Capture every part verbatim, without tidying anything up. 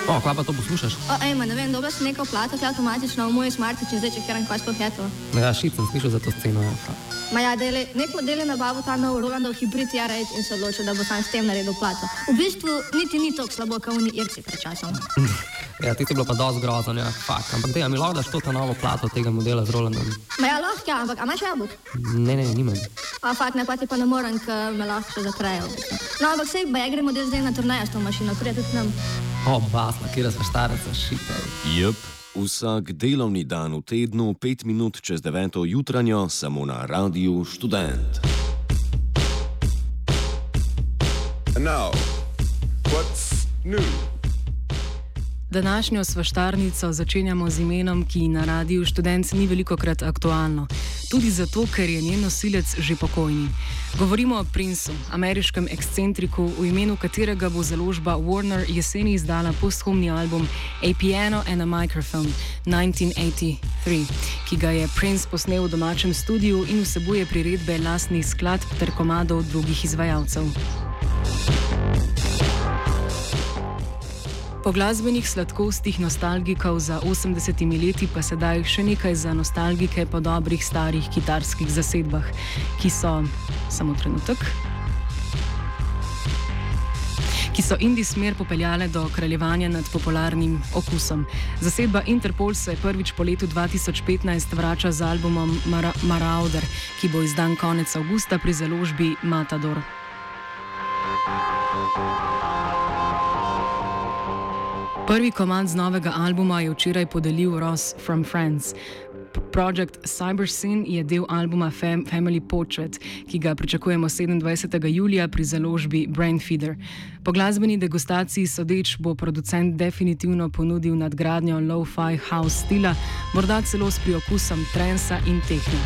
O, kva pa to poslušaš? O, ejma, ne vem, dobro si nekaj plato, ki avtomatično v moj smartič in zdaj čekiram, kaj sploh je to. Ja, šit sem slišal za to sceno. Ja. Ma ja, dele, nek model je nabavil ta nov Rolandov hibrid R osem in se odločil, da bo sam s tem naredil plato. V bistvu niti ni toliko slabo, kot oni Irci pred časom. Ja, ti si bilo pa dosti grozan, ja, fakt. Ampak dej, a mi lahko daš to ta novo plato tega modela z Rolandom? Ma ja, lahko, ja, ampak a imaš jabolk? Ne, ne, nimam. A fakt, ne, pa ti pa ne morem, ker me lahko še zatrejo. No, ampak sej, ba ja gremo zdaj na turnejo s to mašino, prije tudi nam. O, basla, kjera sva štareca, šita. Jep, vsak delovni dan v tednu, pet minut čez deveto jutranjo, samo na Radiu Študent. And now, what's new? Današnjo svaštarnico začenjamo z imenom, ki na Radiu Študent ni velikokrat aktualno. Tudi zato, ker je njen nosilec že pokojni. Govorimo o Princeu, ameriškem ekscentriku, v imenu katerega bo založba Warner jeseni izdala posthumni album A Piano and a Microphone devetnajststo osemdeset tri, ki ga je Prince posnel v domačem studiu in vsebuje priredbe lastnih skladb ter komadov drugih izvajalcev. Po glasbenih sladkostih nostalgikov za osemdesetimi leti pa sedaj še nekaj za nostalgike po dobrih starih kitarskih zasedbah, ki so, samo trenutek, ki so indie smer popeljale do kraljevanja nad popularnim okusom. Zasedba Interpol se prvič po letu dva tisoč petnajst vrača z albumom Mar- Marauder, ki bo izdan konec avgusta pri založbi Matador. Prvi komad z novega albuma je včeraj podelil Ross from Friends. Projekt Cybersyn je del albuma Fam- Family Portrait, ki ga pričakujemo sedemindvajsetega julija pri založbi Brainfeeder. Po glasbeni degustaciji sodeč bo producent definitivno ponudil nadgradnjo lo-fi house stila, morda celo s priokusom transa in tehno.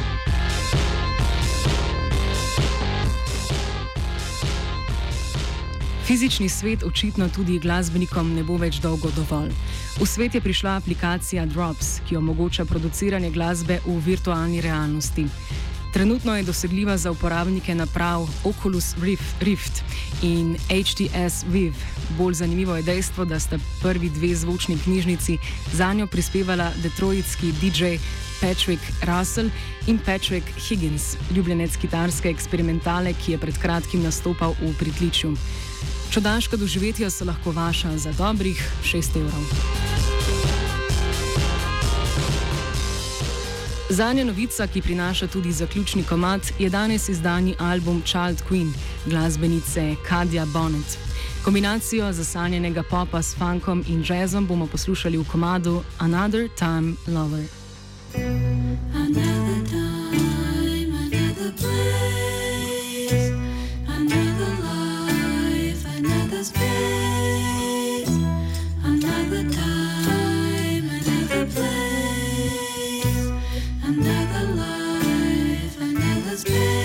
Fizični svet očitno tudi glasbenikom ne bo več dolgo dovolj. V svet je prišla aplikacija Drops, ki omogoča produciranje glasbe v virtualni realnosti. Trenutno je dosegljiva za uporabnike naprav Oculus Rift in H T S Vive. Bolj zanimivo je dejstvo, da sta prvi dve zvočni knjižnici zanjo prispevala detroitski D J Patrick Russell in Patrick Higgins, ljubljenec kitarske eksperimentale, ki je pred kratkim nastopal v Pritličju. Čudaška doživetja so lahko vaša za dobrih šest evrov. Zadnja novica, ki prinaša tudi zaključni komad, je danes izdani album Child Queen glasbenice Kadja Bonnet. Kombinacijo zasanjenega popa s funkom in jazzom bomo poslušali v komadu Another Time Lover. Another time, another place, another life, another space, another time, another place, another life, another space.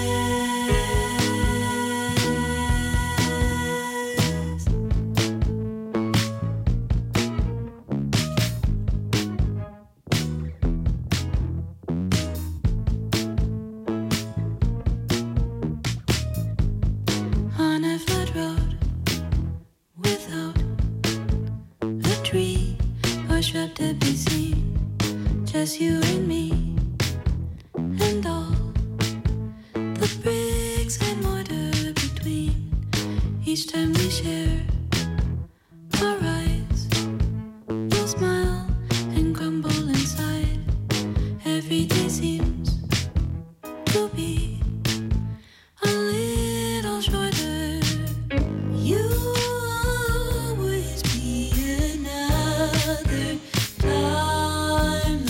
Just you and me, and all the bricks and mortar between. Each time we share our eyes, we'll smile and crumble inside. Every day seems to be a little shorter. You always be another time.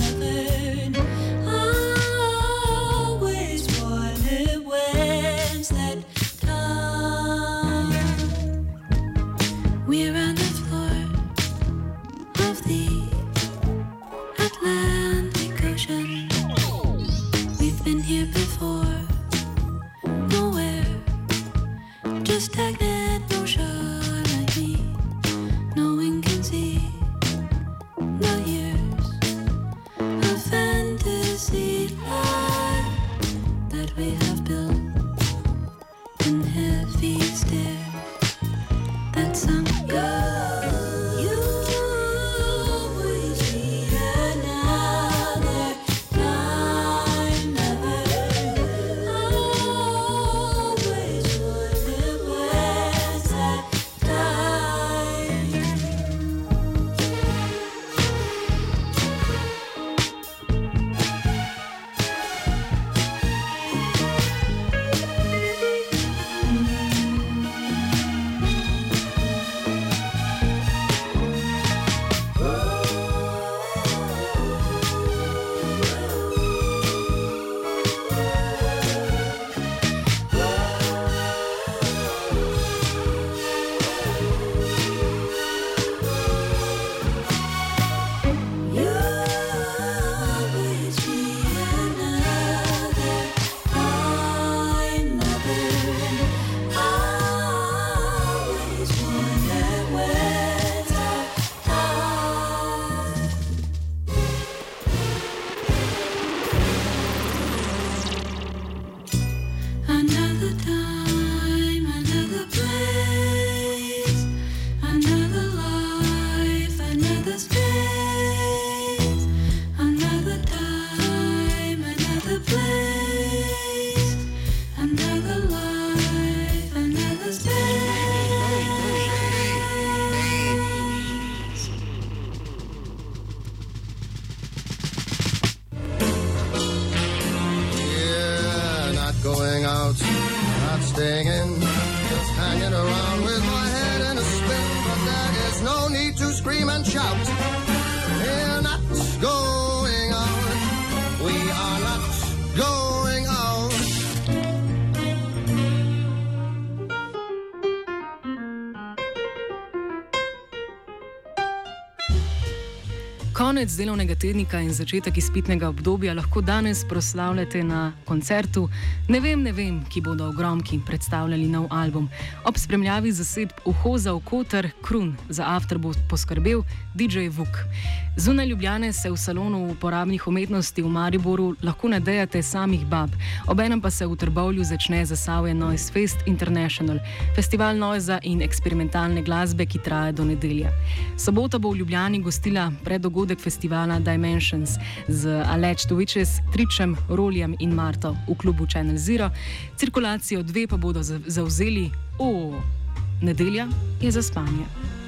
free to scream and shout. We're not going out. We are not going out. Konec delovnega tednika in začetek izpitnega obdobja lahko danes proslavljate na koncertu Ne vem, ne vem, ki bodo v Gromki predstavljali nov album. Ob spremljavi zasedb Uho za Okoter, Krun, za after bo poskrbel D J Vuk. Zunaj Ljubljane se v salonu uporabnih umetnosti v Mariboru lahko nadejate samih bab, obenem pa se v Trbovlju začne Zasavje Noise Fest International, festival noisa in eksperimentalne glasbe, ki traja do nedelje. Sobota bo v Ljubljani gostila preddogodek festivala Dimensions z Alleged Witches, Tričem, Roljem in Marto v klubu Channel Zero. Cirkulacijo dve pa bodo zavzeli o nedelja je za spanje.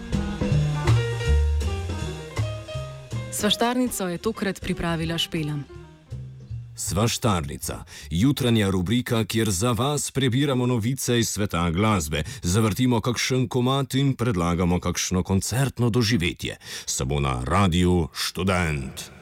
Svaštarnico je tokrat pripravila Špela. Svaštarnica, jutranja rubrika, kjer za vas prebiramo novice iz sveta glasbe, zavrtimo kakšen komad in predlagamo kakšno koncertno doživetje. Samo na Radiu Študent.